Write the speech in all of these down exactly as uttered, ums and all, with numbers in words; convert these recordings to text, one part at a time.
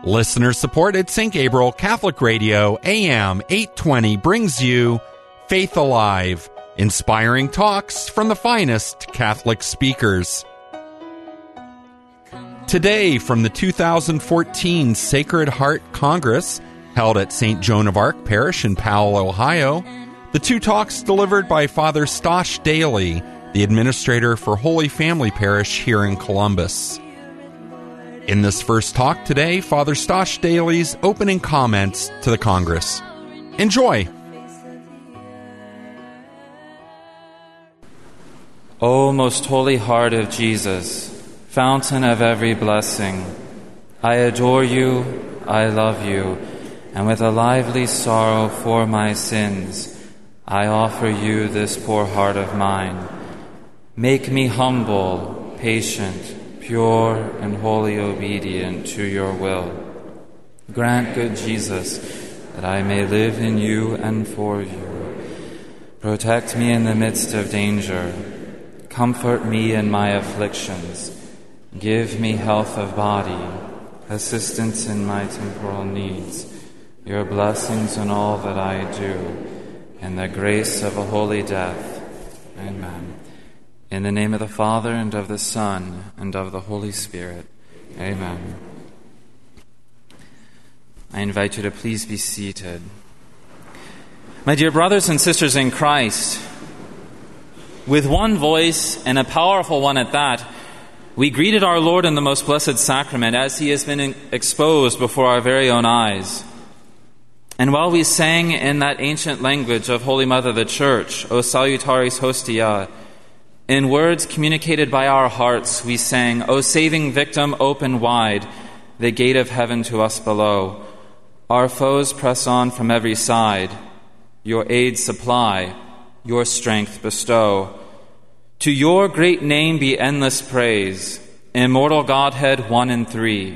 Listener-supported Saint Gabriel Catholic Radio A M eight twenty brings you Faith Alive, inspiring talks from the finest Catholic speakers. Today, from the two thousand fourteen Sacred Heart Congress, held at Saint Joan of Arc Parish in Powell, Ohio, the two talks delivered by Father Stosh Daly, the administrator for Holy Family Parish here in Columbus. In this first talk today, Father Stosh Daly's opening comments to the Congress. Enjoy! O most holy heart of Jesus, fountain of every blessing, I adore you, I love you, and with a lively sorrow for my sins, I offer you this poor heart of mine. Make me humble, patient, pure, and wholly obedient to your will. Grant, good Jesus, that I may live in you and for you. Protect me in the midst of danger. Comfort me in my afflictions. Give me health of body, assistance in my temporal needs, your blessings in all that I do, and the grace of a holy death. Amen. In the name of the Father, and of the Son, and of the Holy Spirit. Amen. I invite you to please be seated. My dear brothers and sisters in Christ, with one voice, and a powerful one at that, we greeted our Lord in the most blessed sacrament as he has been exposed before our very own eyes. And while we sang in that ancient language of Holy Mother the Church, O salutaris hostia, in words communicated by our hearts, we sang, O saving victim, open wide the gate of heaven to us below. Our foes press on from every side. Your aid supply, your strength bestow. To your great name be endless praise, immortal Godhead one and three.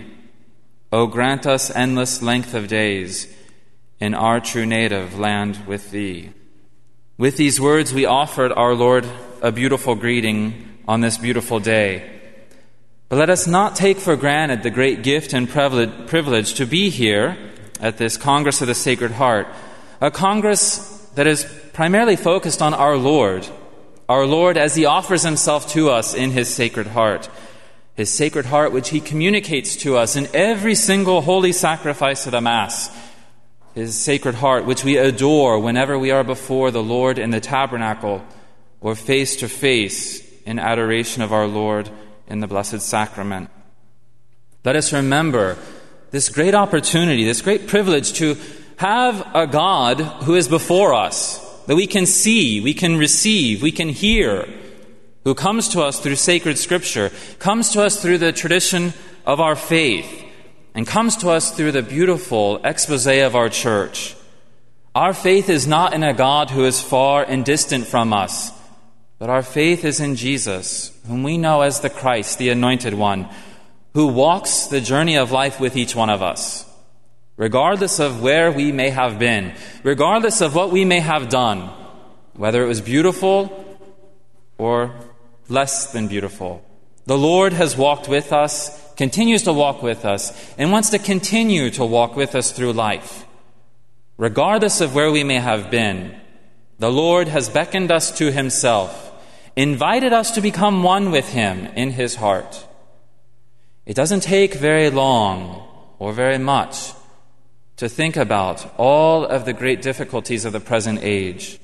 O grant us endless length of days in our true native land with thee. With these words we offered our Lord a beautiful greeting on this beautiful day. But let us not take for granted the great gift and privilege to be here at this Congress of the Sacred Heart, a Congress that is primarily focused on our Lord, our Lord as he offers himself to us in his Sacred Heart, his Sacred Heart which he communicates to us in every single holy sacrifice of the Mass, his Sacred Heart which we adore whenever we are before the Lord in the tabernacle or face to face in adoration of our Lord in the Blessed Sacrament. Let us remember this great opportunity, this great privilege to have a God who is before us, that we can see, we can receive, we can hear, who comes to us through sacred Scripture, comes to us through the tradition of our faith, and comes to us through the beautiful expose of our church. Our faith is not in a God who is far and distant from us, but our faith is in Jesus, whom we know as the Christ, the Anointed One, who walks the journey of life with each one of us, regardless of where we may have been, regardless of what we may have done, whether it was beautiful or less than beautiful. The Lord has walked with us, continues to walk with us, and wants to continue to walk with us through life. Regardless of where we may have been, the Lord has beckoned us to himself, invited us to become one with him in his heart. It doesn't take very long or very much to think about all of the great difficulties of the present age.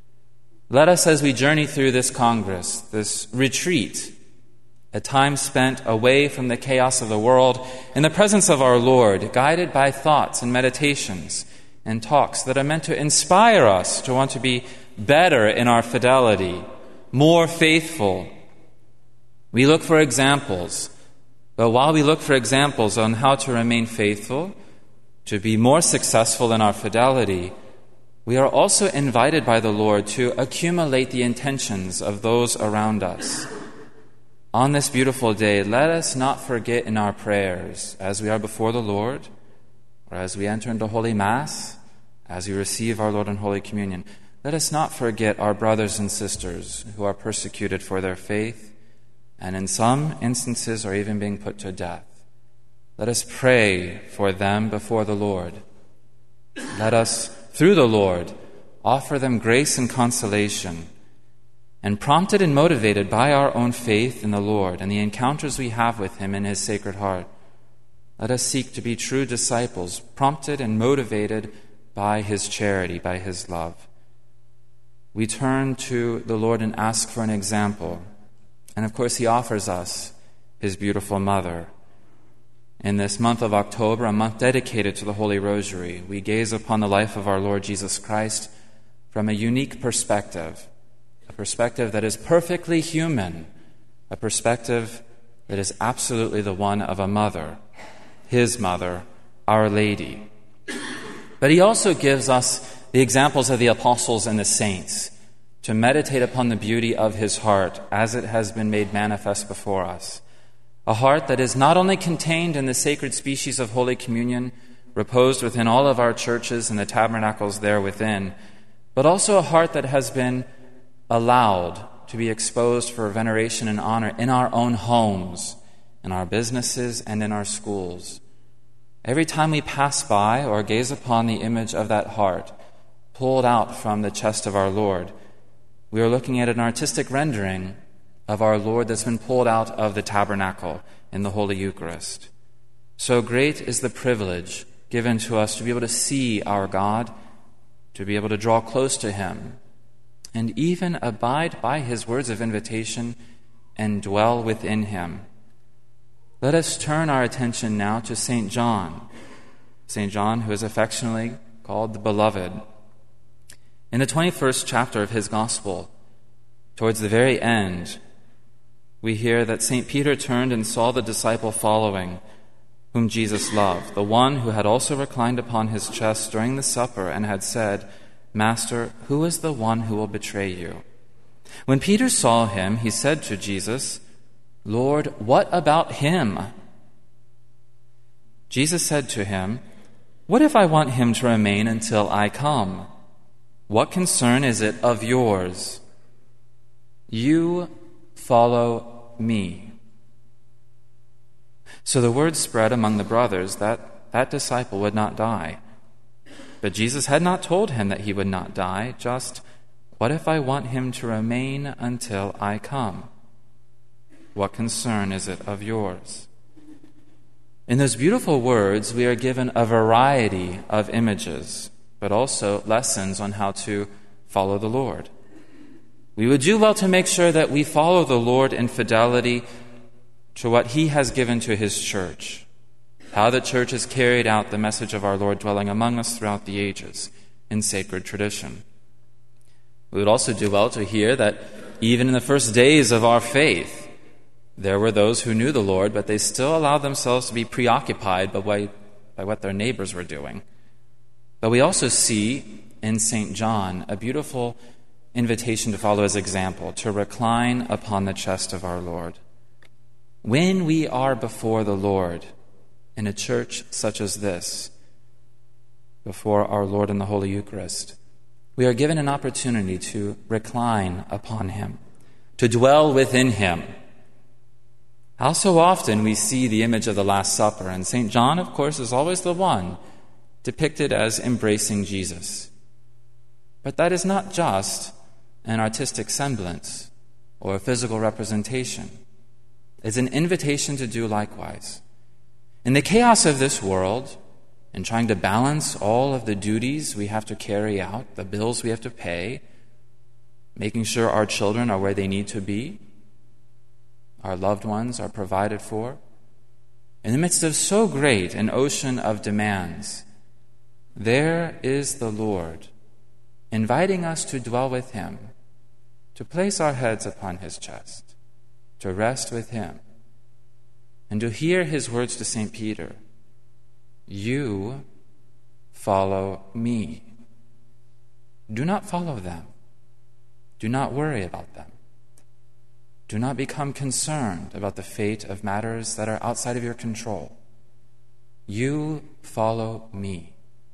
Let us, as we journey through this Congress, this retreat, a time spent away from the chaos of the world, in the presence of our Lord, guided by thoughts and meditations and talks that are meant to inspire us to want to be better in our fidelity, more faithful. We look for examples, but while we look for examples on how to remain faithful, to be more successful in our fidelity, we are also invited by the Lord to accumulate the intentions of those around us. On this beautiful day, let us not forget in our prayers, as we are before the Lord, or as we enter into Holy Mass, as we receive our Lord in Holy Communion, let us not forget our brothers and sisters who are persecuted for their faith, and in some instances are even being put to death. Let us pray for them before the Lord. Let us, through the Lord, offer them grace and consolation. And prompted and motivated by our own faith in the Lord and the encounters we have with Him in His Sacred Heart, let us seek to be true disciples, prompted and motivated by His charity, by His love. We turn to the Lord and ask for an example. And of course, He offers us His beautiful mother. In this month of October, a month dedicated to the Holy Rosary, we gaze upon the life of our Lord Jesus Christ from a unique perspective, a perspective that is perfectly human, a perspective that is absolutely the one of a mother, His mother, Our Lady. But He also gives us the examples of the apostles and the saints to meditate upon the beauty of His heart as it has been made manifest before us. A heart that is not only contained in the sacred species of Holy Communion, reposed within all of our churches and the tabernacles there within, but also a heart that has been allowed to be exposed for veneration and honor in our own homes, in our businesses, and in our schools. Every time we pass by or gaze upon the image of that heart pulled out from the chest of our Lord, we are looking at an artistic rendering of our Lord that's been pulled out of the tabernacle in the Holy Eucharist. So great is the privilege given to us to be able to see our God, to be able to draw close to Him, and even abide by His words of invitation and dwell within Him. Let us turn our attention now to Saint John, Saint John who is affectionately called the Beloved. In the twenty-first chapter of his Gospel, towards the very end, we hear that Saint Peter turned and saw the disciple following, whom Jesus loved, the one who had also reclined upon his chest during the supper and had said, "Master, who is the one who will betray you?" When Peter saw him, he said to Jesus, "Lord, what about him?" Jesus said to him, "What if I want him to remain until I come? What concern is it of yours? You follow me." So the word spread among the brothers that that disciple would not die. But Jesus had not told him that he would not die, just, "What if I want him to remain until I come? What concern is it of yours?" In those beautiful words, we are given a variety of images, but also lessons on how to follow the Lord. We would do well to make sure that we follow the Lord in fidelity to what He has given to His church, how the church has carried out the message of our Lord dwelling among us throughout the ages in sacred tradition. We would also do well to hear that even in the first days of our faith, there were those who knew the Lord, but they still allowed themselves to be preoccupied by, by what their neighbors were doing. But we also see in Saint John a beautiful invitation to follow His example, to recline upon the chest of our Lord. When we are before the Lord in a church such as this, before our Lord in the Holy Eucharist, we are given an opportunity to recline upon Him, to dwell within Him. How so often we see the image of the Last Supper, and Saint John, of course, is always the one depicted as embracing Jesus. But that is not just an artistic semblance or a physical representation. It's an invitation to do likewise. In the chaos of this world, in trying to balance all of the duties we have to carry out, the bills we have to pay, making sure our children are where they need to be, our loved ones are provided for, in the midst of so great an ocean of demands, there is the Lord, inviting us to dwell with Him, to place our heads upon His chest, to rest with Him, and to hear His words to Saint Peter, "You follow me." Do not follow them. Do not worry about them. Do not become concerned about the fate of matters that are outside of your control. You follow me.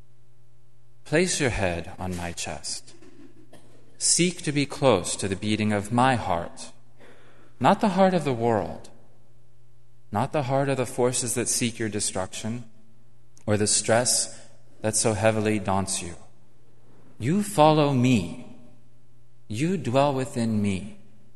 Place your head on my chest. Seek to be close to the beating of my heart, not the heart of the world, not the heart of the forces that seek your destruction or the stress that so heavily daunts you. You follow me. You dwell within me.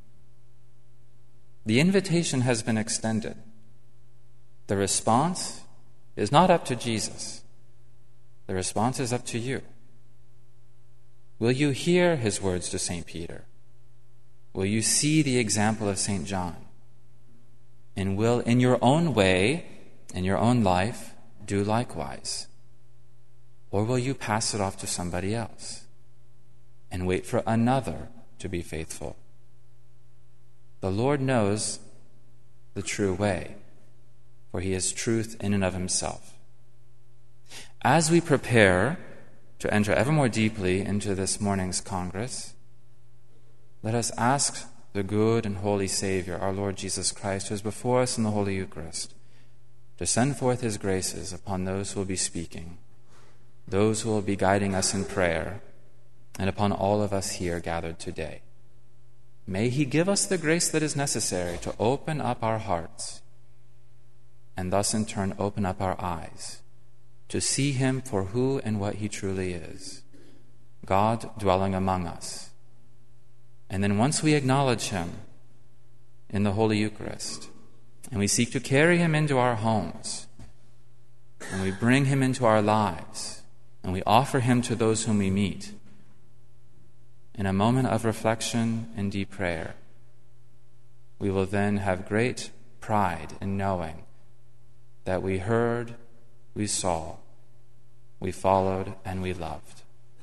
The invitation has been extended. The response is not up to Jesus. The response is up to you. Will you hear his words to Saint Peter? Will you see the example of Saint John? And will, in your own way, in your own life, do likewise? Or will you pass it off to somebody else and wait for another to be faithful? The Lord knows the true way, for he is truth in and of himself. As we prepare to enter ever more deeply into this morning's Congress, let us ask the good and holy Savior, our Lord Jesus Christ, who is before us in the Holy Eucharist, to send forth his graces upon those who will be speaking, those who will be guiding us in prayer, and upon all of us here gathered today. May he give us the grace that is necessary to open up our hearts, and thus in turn open up our eyes, to see him for who and what he truly is, God dwelling among us. And then once we acknowledge him in the Holy Eucharist, and we seek to carry him into our homes, and we bring him into our lives, and we offer him to those whom we meet, in a moment of reflection and deep prayer, we will then have great pride in knowing that we heard, we saw, we followed, and we loved.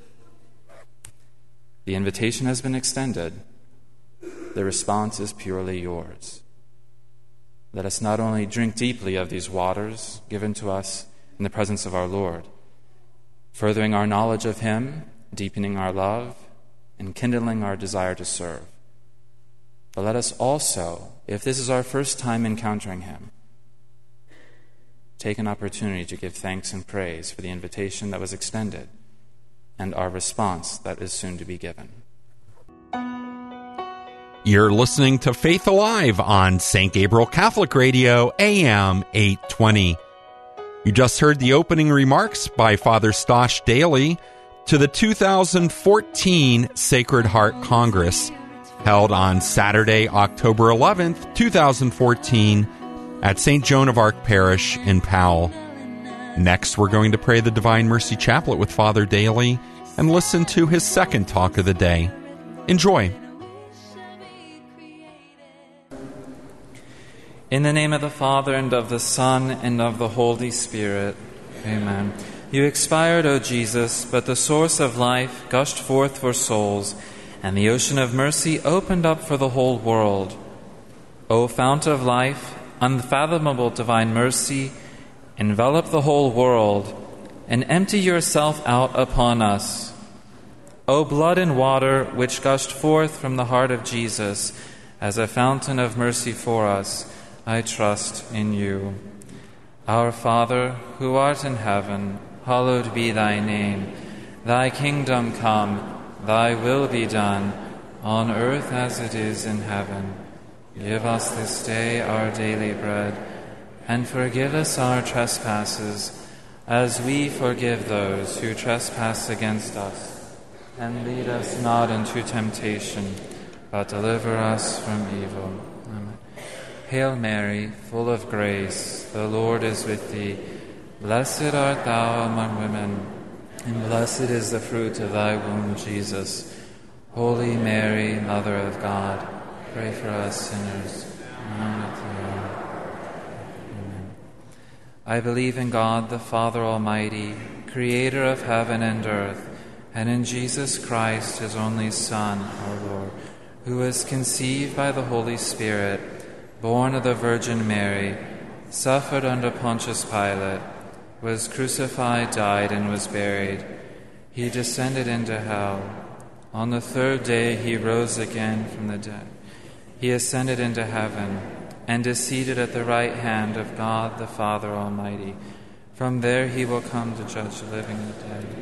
The invitation has been extended. The response is purely yours. Let us not only drink deeply of these waters given to us in the presence of our Lord, furthering our knowledge of him, deepening our love, and kindling our desire to serve, but let us also, if this is our first time encountering him, take an opportunity to give thanks and praise for the invitation that was extended and our response that is soon to be given. You're listening to Faith Alive on Saint Gabriel Catholic Radio, A M eight twenty. You just heard the opening remarks by Father Stosh Daly to the two thousand fourteen Sacred Heart Congress, held on Saturday, October eleventh, twenty fourteen, at Saint Joan of Arc Parish in Powell. Next, we're going to pray the Divine Mercy Chaplet with Father Daly and listen to his second talk of the day. Enjoy. In the name of the Father, and of the Son, and of the Holy Spirit. Amen. You expired, O Jesus, but the source of life gushed forth for souls, and the ocean of mercy opened up for the whole world. O fount of life, unfathomable divine mercy, envelop the whole world, and empty yourself out upon us. O blood and water which gushed forth from the heart of Jesus as a fountain of mercy for us, I trust in you. Our Father, who art in heaven, hallowed be thy name. Thy kingdom come, thy will be done, on earth as it is in heaven. Give us this day our daily bread, and forgive us our trespasses, as we forgive those who trespass against us. And lead us not into temptation, but deliver us from evil. Amen. Hail Mary, full of grace, the Lord is with thee. Blessed art thou among women, and blessed is the fruit of thy womb, Jesus. Holy Mary, Mother of God, pray for us sinners, now and at the hour. Amen. I believe in God, the Father Almighty, creator of heaven and earth, and in Jesus Christ, his only Son, our Lord, who was conceived by the Holy Spirit, born of the Virgin Mary, suffered under Pontius Pilate, was crucified, died, and was buried. He descended into hell. On the third day he rose again from the dead. He ascended into heaven and is seated at the right hand of God the Father Almighty. From there he will come to judge the living and the dead.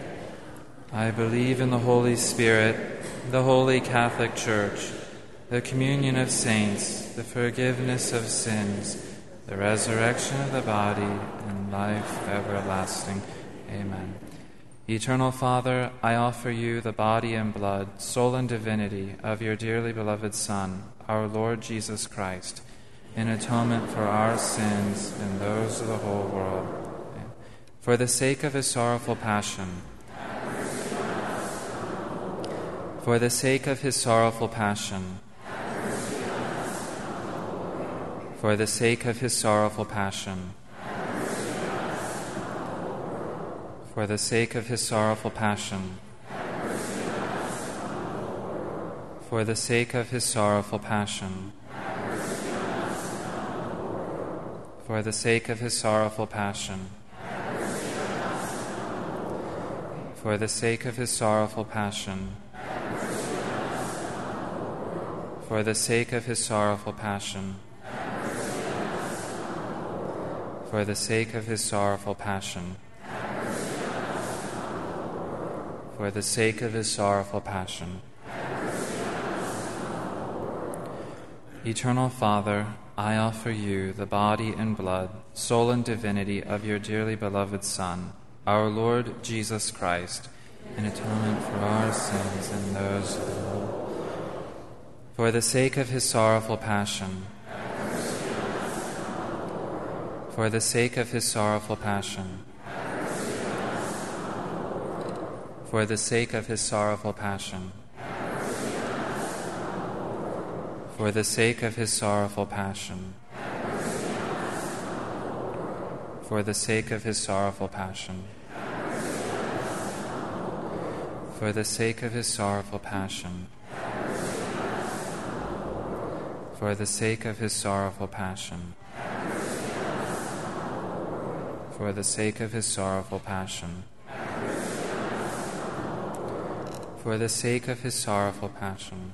I believe in the Holy Spirit, the Holy Catholic Church, the communion of saints, the forgiveness of sins, the resurrection of the body, and life everlasting. Amen. Eternal Father, I offer you the body and blood, soul and divinity of your dearly beloved Son, our Lord Jesus Christ, in atonement for our sins and those of the whole world. Amen. For the sake of his sorrowful passion, for the sake of his sorrowful passion, for the sake of his sorrowful passion, for the sake of his sorrowful passion, for the sake of his sorrowful passion, for the sake of his sorrowful passion, for the sake of his sorrowful passion, for the sake of his sorrowful passion, for the sake of his sorrowful passion, for the sake of his sorrowful passion. Eternal Father, I offer you the body and blood, soul and divinity of your dearly beloved Son, our Lord Jesus Christ, in atonement for our sins and those of the world. For the sake of his sorrowful passion, for the sake of his sorrowful passion, for the sake of his sorrowful passion, for the sake of his sorrowful passion, for the sake of his sorrowful passion, for the sake of his sorrowful passion, for the sake of his sorrowful passion, for the sake of his sorrowful passion, for the sake of his sorrowful passion,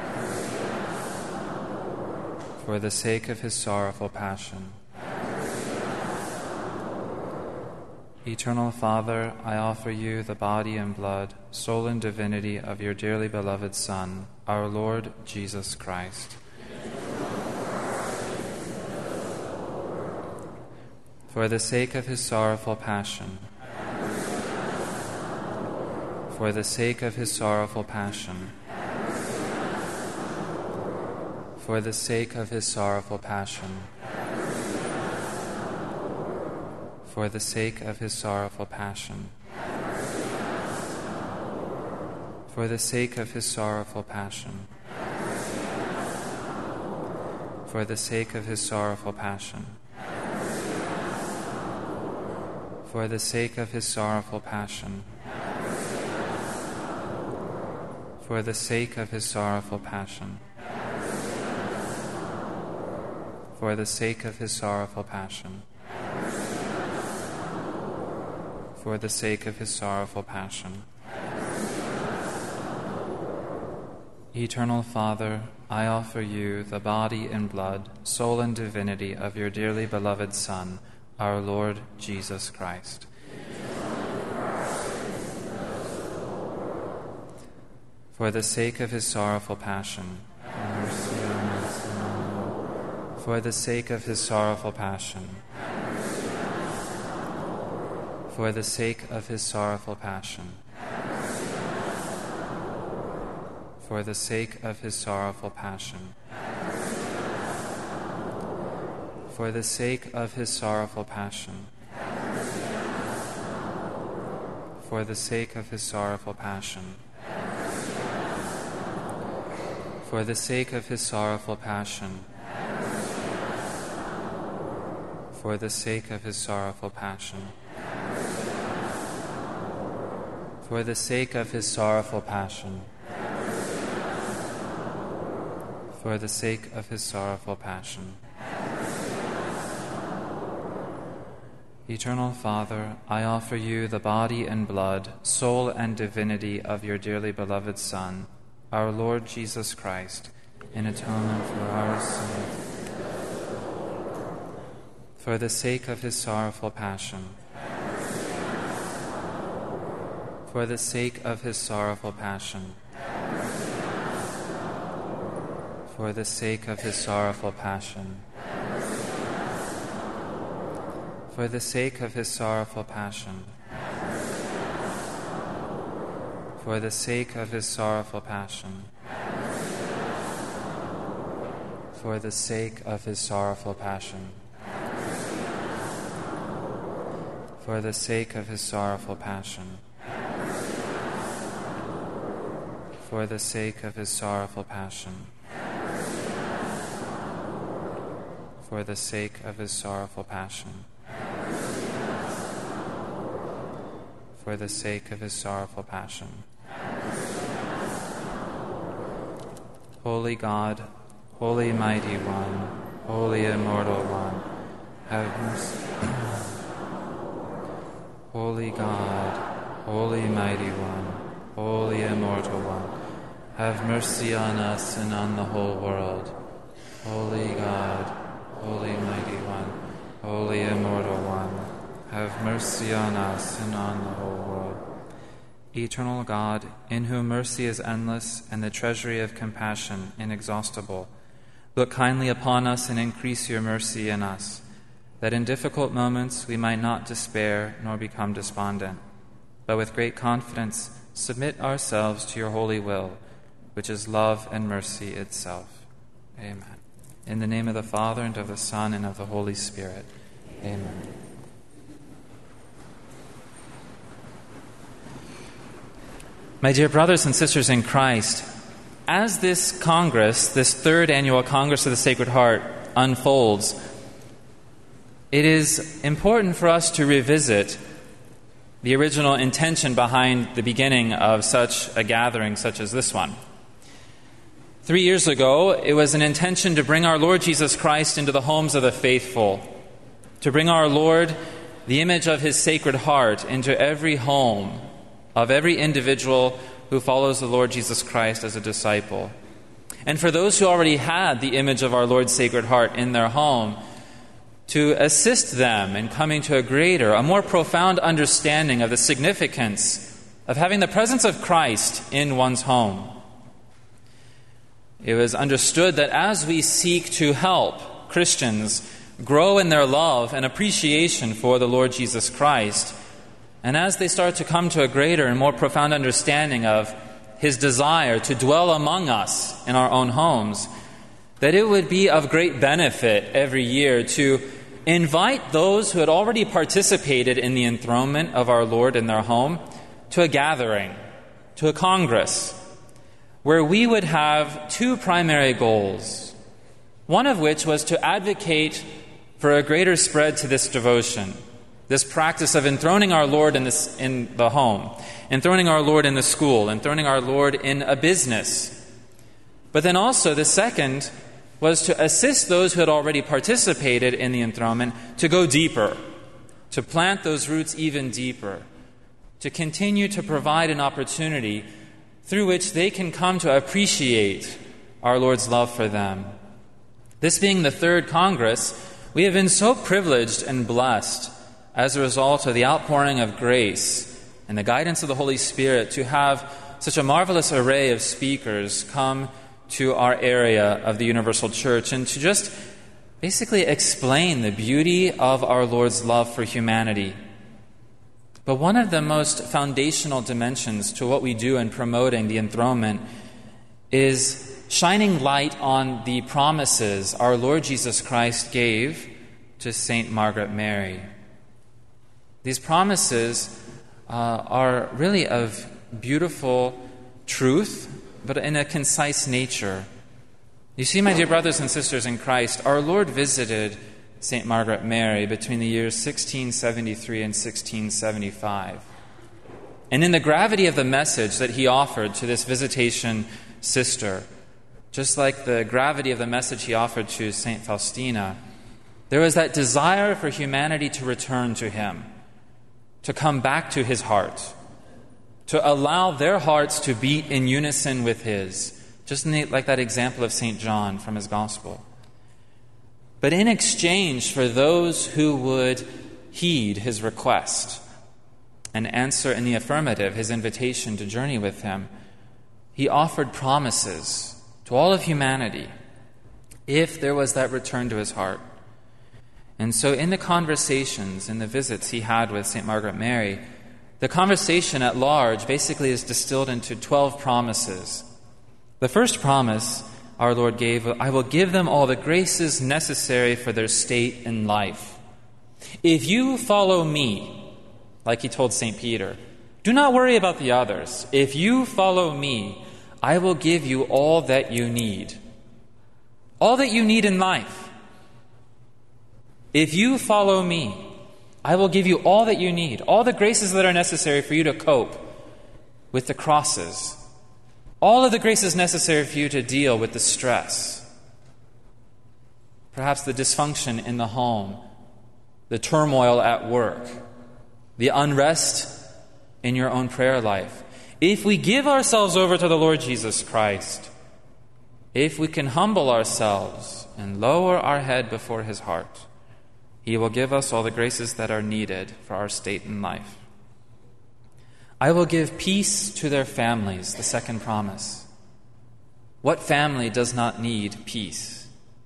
for the sake of his sorrowful passion. Eternal Father, I offer you the body and blood, soul and divinity of your dearly beloved Son, our Lord Jesus Christ. For the sake of his sorrowful passion, for the sake of his sorrowful passion, for the sake of his sorrowful passion, for the sake of his sorrowful passion, for the sake of his sorrowful passion, for the sake of his sorrowful passion, for the sake of his sorrowful passion, for the sake of his sorrowful passion, for the sake of his sorrowful passion, for the sake of his sorrowful passion. Eternal Father, I offer you the body and blood, soul and divinity of your dearly beloved Son, our Lord Jesus Christ. For the sake of his sorrowful passion, for the sake of his sorrowful passion, for the sake of his sorrowful passion, for the sake of his sorrowful passion, for the sake of his sorrowful passion, for the sake of his sorrowful passion, for the sake of his sorrowful passion, for the sake of his sorrowful passion, for the sake of his sorrowful passion, for the sake of his sorrowful passion. Eternal Father, I offer you the body and blood, soul and divinity of your dearly beloved Son, our Lord Jesus Christ, in atonement for our sins. For the sake of his sorrowful passion, for the sake of his sorrowful passion, for the sake of his sorrowful passion, for the sake of his sorrowful passion. For the sake of his sorrowful passion. For the sake of his sorrowful passion. For the sake of his sorrowful passion. For the sake of his sorrowful passion. For the sake of his sorrowful passion. For the sake of his sorrowful passion. Holy God, Holy Mighty One, Holy Immortal One, have mercy. Holy God, Holy Mighty One, Holy Immortal One, have mercy on us and on the whole world. Holy God, Holy Mighty One, Holy Immortal One, have mercy on us and on the whole world. Eternal God, in whom mercy is endless and the treasury of compassion inexhaustible, look kindly upon us and increase your mercy in us, that in difficult moments we might not despair nor become despondent, but with great confidence submit ourselves to your holy will, which is love and mercy itself. Amen. In the name of the Father, and of the Son, and of the Holy Spirit. Amen. My dear brothers and sisters in Christ, as this Congress, this third annual Congress of the Sacred Heart, unfolds, it is important for us to revisit the original intention behind the beginning of such a gathering such as this one. Three years ago, it was an intention to bring our Lord Jesus Christ into the homes of the faithful, to bring our Lord, the image of his Sacred Heart, into every home of every individual who follows the Lord Jesus Christ as a disciple. And for those who already had the image of our Lord's Sacred Heart in their home, to assist them in coming to a greater, a more profound understanding of the significance of having the presence of Christ in one's home. It was understood that as we seek to help Christians grow in their love and appreciation for the Lord Jesus Christ, and as they start to come to a greater and more profound understanding of his desire to dwell among us in our own homes, that it would be of great benefit every year to invite those who had already participated in the enthronement of our Lord in their home to a gathering, to a congress, where we would have two primary goals, one of which was to advocate for a greater spread to this devotion, this practice of enthroning our Lord in, this, in the home, enthroning our Lord in the school, enthroning our Lord in a business. But then also the second was to assist those who had already participated in the enthronement to go deeper, to plant those roots even deeper, to continue to provide an opportunity through which they can come to appreciate our Lord's love for them. This being the third Congress, we have been so privileged and blessed as a result of the outpouring of grace and the guidance of the Holy Spirit to have such a marvelous array of speakers come to our area of the Universal Church and to just basically explain the beauty of our Lord's love for humanity. But one of the most foundational dimensions to what we do in promoting the enthronement is shining light on the promises our Lord Jesus Christ gave to Saint Margaret Mary. These promises uh, are really of beautiful truth, but in a concise nature. You see, my dear brothers and sisters in Christ, our Lord visited Saint Margaret Mary between the years sixteen seventy-three and sixteen seventy-five. And in the gravity of the message that he offered to this visitation sister, just like the gravity of the message he offered to Saint Faustina, there was that desire for humanity to return to him, to come back to his heart, to allow their hearts to beat in unison with his, just like that example of Saint John from his gospel. But in exchange for those who would heed his request and answer in the affirmative his invitation to journey with him, he offered promises to all of humanity if there was that return to his heart. And so in the conversations, in the visits he had with Saint Margaret Mary, the conversation at large basically is distilled into twelve promises. The first promise our Lord gave, I will give them all the graces necessary for their state in life. If you follow me, like he told Saint Peter, do not worry about the others. If you follow me, I will give you all that you need. All that you need in life. If you follow me, I will give you all that you need, all the graces that are necessary for you to cope with the crosses, all of the graces necessary for you to deal with the stress, perhaps the dysfunction in the home, the turmoil at work, the unrest in your own prayer life. If we give ourselves over to the Lord Jesus Christ, if we can humble ourselves and lower our head before his heart, he will give us all the graces that are needed for our state in life. I will give peace to their families, the second promise. What family does not need peace?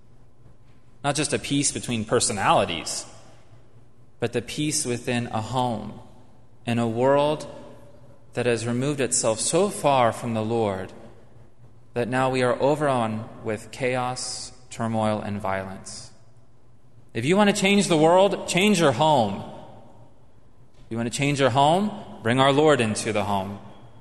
Not just a peace between personalities, but the peace within a home, in a world that has removed itself so far from the Lord that now we are overrun with chaos, turmoil, and violence. If you want to change the world, change your home. If you want to change your home, bring our Lord into the home.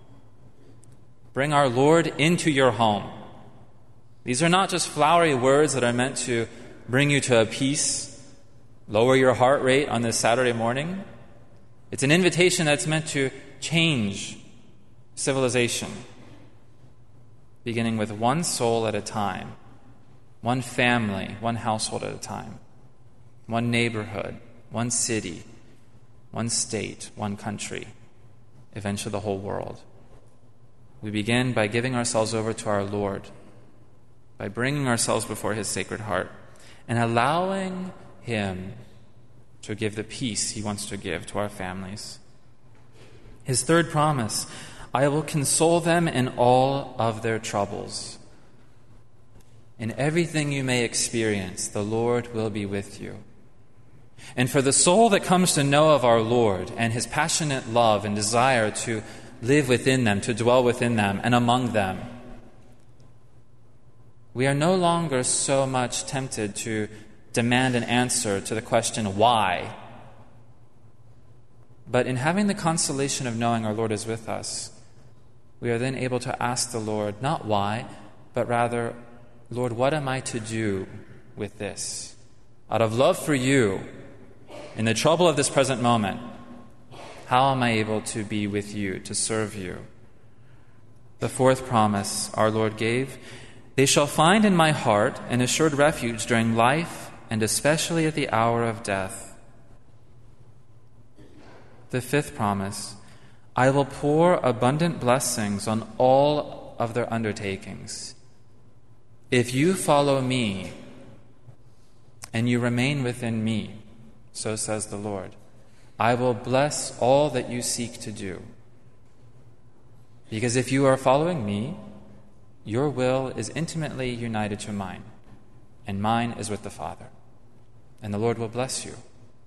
Bring our Lord into your home. These are not just flowery words that are meant to bring you to a peace, lower your heart rate on this Saturday morning. It's an invitation that's meant to change civilization, beginning with one soul at a time, one family, one household at a time, one neighborhood, one city, one state, one country, eventually the whole world. We begin by giving ourselves over to our Lord, by bringing ourselves before his Sacred Heart and allowing him to give the peace he wants to give to our families. His third promise, I will console them in all of their troubles. In everything you may experience, the Lord will be with you. And for the soul that comes to know of our Lord and his passionate love and desire to live within them, to dwell within them and among them, we are no longer so much tempted to demand an answer to the question, why? But in having the consolation of knowing our Lord is with us, we are then able to ask the Lord, not why, but rather, Lord, what am I to do with this? Out of love for you, in the trouble of this present moment, how am I able to be with you, to serve you? The fourth promise our Lord gave, they shall find in my heart an assured refuge during life and especially at the hour of death. The fifth promise, I will pour abundant blessings on all of their undertakings. If you follow me and you remain within me, so says the Lord, I will bless all that you seek to do. Because if you are following me, your will is intimately united to mine, and mine is with the Father, and the Lord will bless you.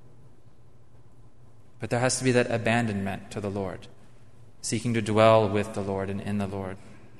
But there has to be that abandonment to the Lord, seeking to dwell with the Lord and in the Lord.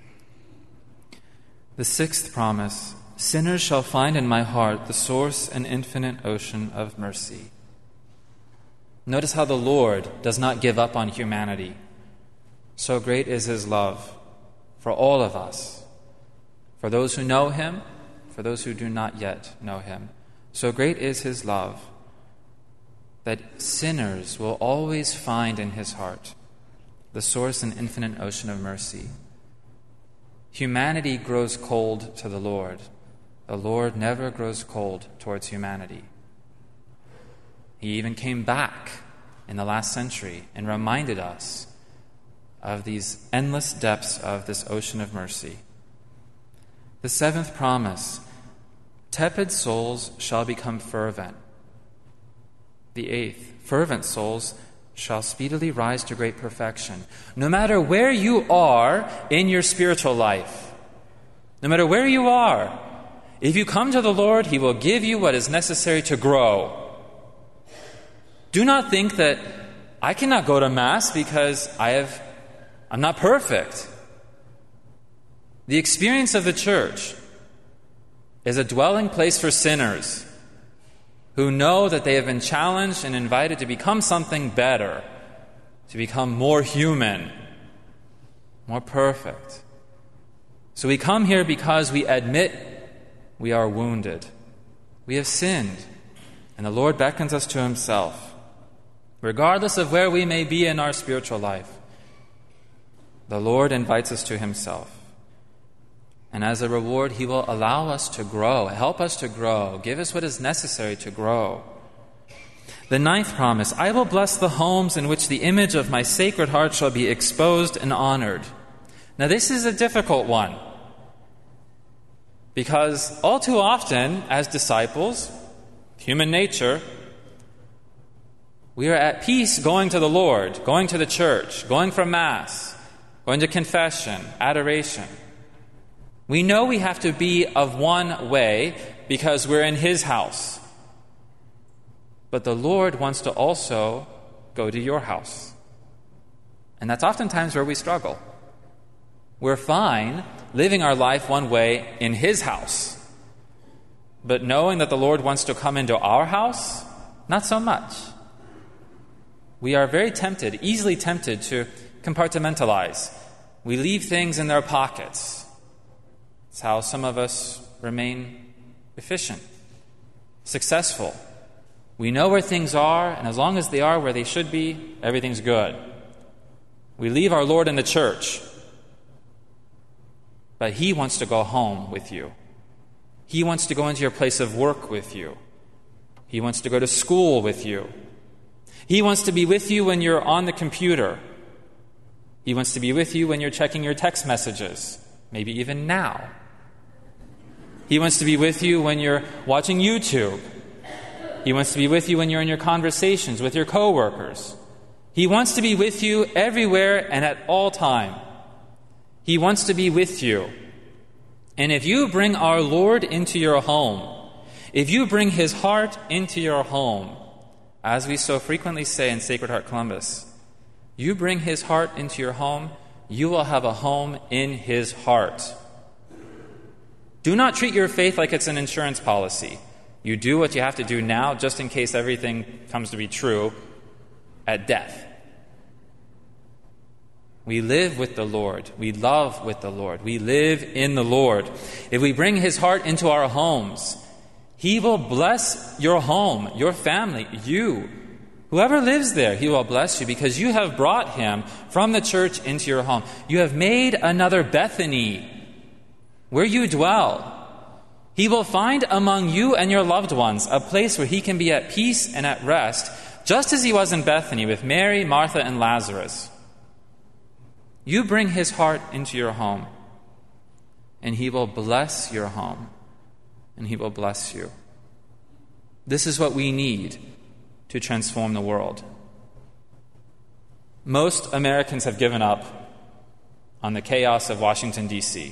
The sixth promise, sinners shall find in my heart the source and infinite ocean of mercy. Notice how the Lord does not give up on humanity. So great is his love for all of us, for those who know him, for those who do not yet know him. So great is his love that sinners will always find in his heart the source and infinite ocean of mercy. Humanity grows cold to the Lord. The Lord never grows cold towards humanity. He even came back in the last century and reminded us of these endless depths of this ocean of mercy. The seventh promise, tepid souls shall become fervent. The eighth, fervent souls shall speedily rise to great perfection. No matter where you are in your spiritual life, no matter where you are, if you come to the Lord, he will give you what is necessary to grow. Do not think that I cannot go to Mass because I have, I'm not perfect. The experience of the church is a dwelling place for sinners who know that they have been challenged and invited to become something better, to become more human, more perfect. So we come here because we admit we are wounded. We have sinned, and the Lord beckons us to Himself. Regardless of where we may be in our spiritual life, the Lord invites us to Himself. And as a reward, He will allow us to grow, help us to grow, give us what is necessary to grow. The ninth promise, I will bless the homes in which the image of my Sacred Heart shall be exposed and honored. Now this is a difficult one, because all too often, as disciples, human nature, we are at peace going to the Lord, going to the church, going for Mass, going to confession, adoration. We know we have to be of one way because we're in His house. But the Lord wants to also go to your house. And that's oftentimes where we struggle. We're fine living our life one way in His house. But knowing that the Lord wants to come into our house, not so much. We are very tempted, easily tempted to compartmentalize. We leave things in their pockets. It's how some of us remain efficient, successful. We know where things are, and as long as they are where they should be, everything's good. We leave our Lord in the church, but He wants to go home with you. He wants to go into your place of work with you. He wants to go to school with you. He wants to be with you when you're on the computer. He wants to be with you when you're checking your text messages, maybe even now. He wants to be with you when you're watching YouTube. He wants to be with you when you're in your conversations with your coworkers. He wants to be with you everywhere and at all time. He wants to be with you. And if you bring our Lord into your home, if you bring His heart into your home, as we so frequently say in Sacred Heart Columbus, you bring His heart into your home, you will have a home in His heart. Do not treat your faith like it's an insurance policy. You do what you have to do now just in case everything comes to be true at death. We live with the Lord. We love with the Lord. We live in the Lord. If we bring His heart into our homes, He will bless your home, your family, you. Whoever lives there, He will bless you because you have brought Him from the church into your home. You have made another Bethany where you dwell. He will find among you and your loved ones a place where He can be at peace and at rest, just as He was in Bethany with Mary, Martha, and Lazarus. You bring His heart into your home, and He will bless your home, and He will bless you. This is what we need to transform the world. Most Americans have given up on the chaos of Washington, D C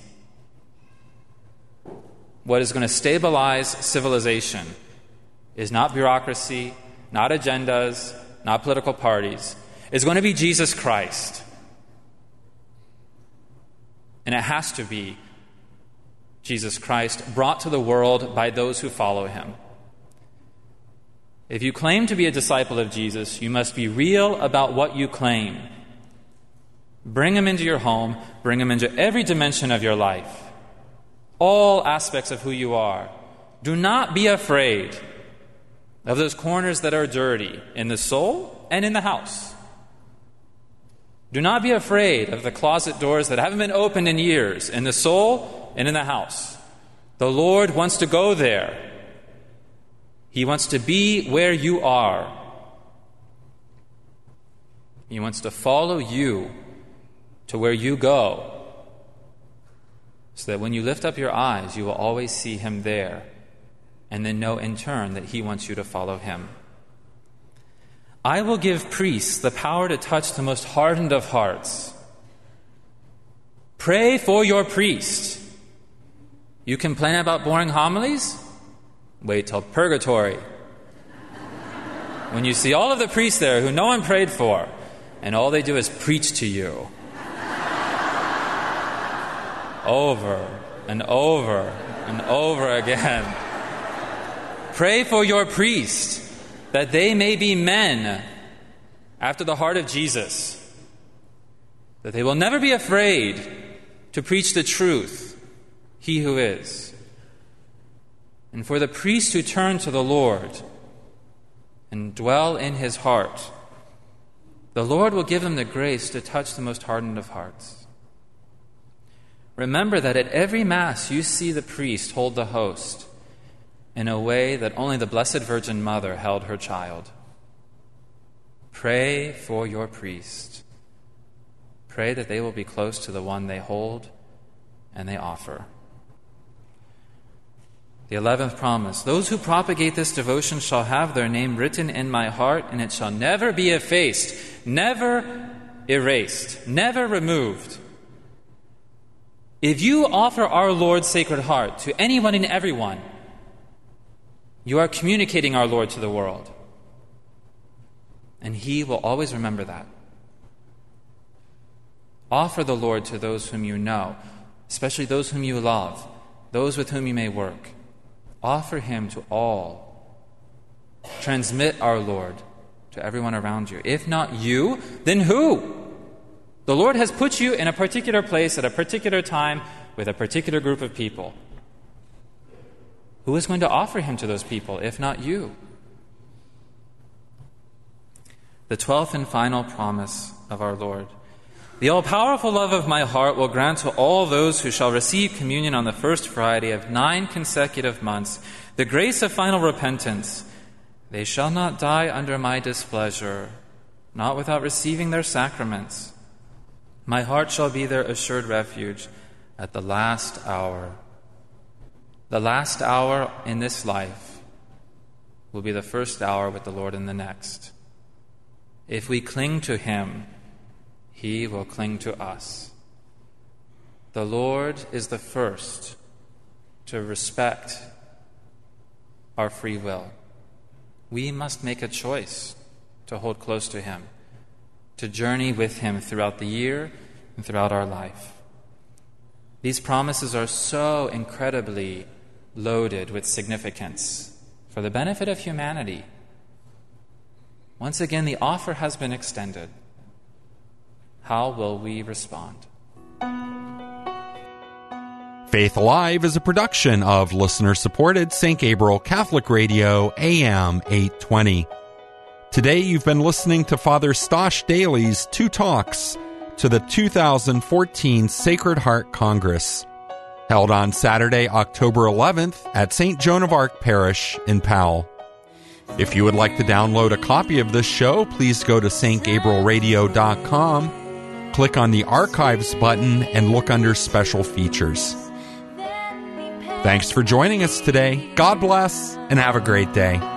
What is going to stabilize civilization is not bureaucracy, not agendas, not political parties. It's going to be Jesus Christ. And it has to be Jesus Christ brought to the world by those who follow Him. If you claim to be a disciple of Jesus, you must be real about what you claim. Bring Him into your home, bring Him into every dimension of your life, all aspects of who you are. Do not be afraid of those corners that are dirty in the soul and in the house. Do not be afraid of the closet doors that haven't been opened in years in the soul and in the house. The Lord wants to go there. He wants to be where you are. He wants to follow you to where you go, so that when you lift up your eyes, you will always see Him there, and then know in turn that He wants you to follow Him. I will give priests the power to touch the most hardened of hearts. Pray for your priest. You complain about boring homilies? Wait till purgatory. when you see all of the priests there who no one prayed for, and all they do is preach to you. Over and over and over again. Pray for your priest, that they may be men after the heart of Jesus, that they will never be afraid to preach the truth, he who is. And for the priests who turn to the Lord and dwell in his heart, the Lord will give them the grace to touch the most hardened of hearts. Remember that at every Mass you see the priest hold the host in a way that only the Blessed Virgin Mother held her child. Pray for your priest. Pray that they will be close to the one they hold and they offer. The eleventh promise, those who propagate this devotion shall have their name written in my heart, and it shall never be effaced, never erased, never removed. If you offer our Lord's Sacred Heart to anyone and everyone, you are communicating our Lord to the world. And he will always remember that. Offer the Lord to those whom you know, especially those whom you love, those with whom you may work. Offer him to all. Transmit our Lord to everyone around you. If not you, then who? The Lord has put you in a particular place at a particular time with a particular group of people. Who is going to offer him to those people, if not you? The twelfth and final promise of our Lord. The all-powerful love of my heart will grant to all those who shall receive communion on the first Friday of nine consecutive months the grace of final repentance. They shall not die under my displeasure, not without receiving their sacraments. My heart shall be their assured refuge at the last hour. The last hour in this life will be the first hour with the Lord in the next. If we cling to him, he will cling to us. The Lord is the first to respect our free will. We must make a choice to hold close to him, to journey with him throughout the year and throughout our life. These promises are so incredibly loaded with significance for the benefit of humanity. Once again, the offer has been extended. How will we respond? Faith Alive is a production of listener-supported Saint Gabriel Catholic Radio, A M eight twenty. Today you've been listening to Father Stosh Daly's two talks to the two thousand fourteen Sacred Heart Congress, held on Saturday, October eleventh at Saint Joan of Arc Parish in Powell. If you would like to download a copy of this show, please go to s t gabriel radio dot com, click on the Archives button, and look under Special Features. Thanks for joining us today. God bless, and have a great day.